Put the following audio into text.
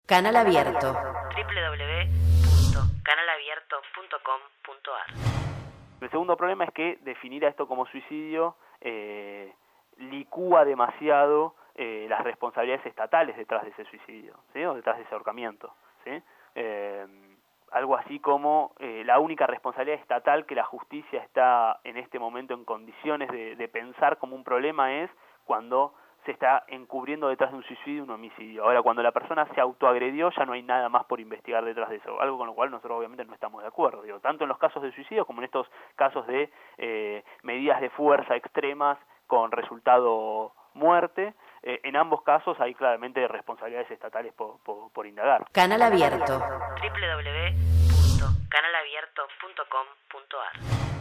Canal Abierto. www.canalabierto.com.ar. El segundo problema es que definir a esto como suicidio licúa demasiado las responsabilidades estatales detrás de ese suicidio, ¿sí? O detrás de ese ahorcamiento, ¿sí? Algo así como la única responsabilidad estatal que la justicia está en este momento en condiciones de pensar como un problema es cuando se está encubriendo detrás de un suicidio un homicidio. Ahora, cuando la persona se autoagredió, ya no hay nada más por investigar detrás de eso, algo con lo cual nosotros obviamente no estamos de acuerdo, digo, tanto en los casos de suicidio como en estos casos de medidas de fuerza extremas con resultado muerte. En ambos casos hay claramente responsabilidades estatales por indagar. Canal Abierto. www.canalabierto.com.ar.